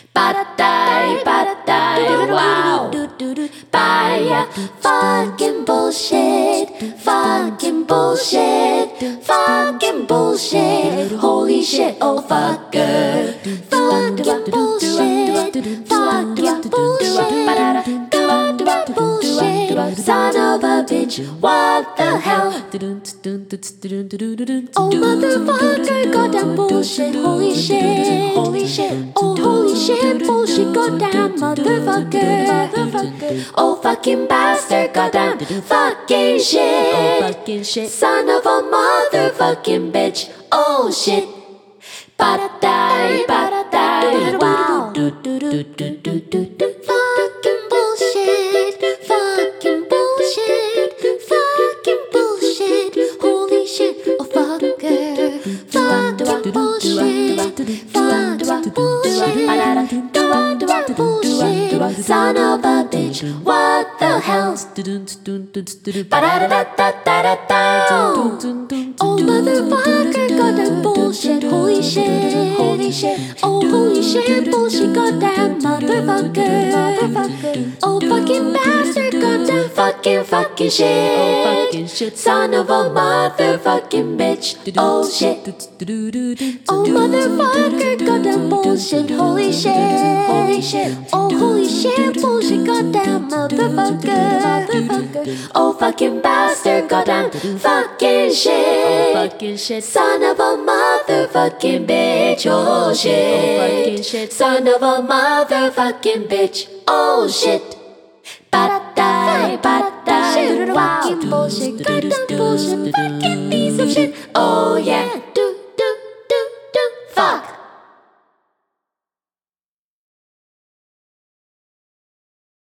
Ba-da-die, wow. Bye, fucking bullshit, fucking bullshit, fucking bullshit. Holy shit, oh fucker. Fucking bullshit, fucking bullshit, bullshit. Son of a bitch, what the hell? Oh motherfucker, goddamn bullshit, holy shit, holy shit, oh holy shit, bullshit, goddamn motherfucker, oh fucking bastard, goddamn fucking shit, oh fucking shit, son of a motherfucking bitch, oh shit, ba-da-die, wow, fucking bullshit, fucking bullshit, fucking bullshit, holy shit, oh fucker, fucking bullshit, fucking bullshit, bullshit, son of a bitch, what the hell? Oh motherfucker, goddamn bullshit, holy shit, holy shit, oh holy shit, bullshit, goddamn motherfucker, oh fucking bastard, goddamn fucking shit, oh fucking shit, son of a motherfucking bitch, oh shit, oh motherfucker, goddamn bullshit, holy shit, oh holy shit, bullshit, goddamn motherfucker, oh fucking bastard, goddamn fucking shit, oh fucking shit, son of a motherfucking bitch, oh shit, oh fucking shit, son of a motherfucking bitch, oh shit, ba-da-die, wow, fucking bullshit, goddamn bullshit, fucking piece of shit, oh yeah.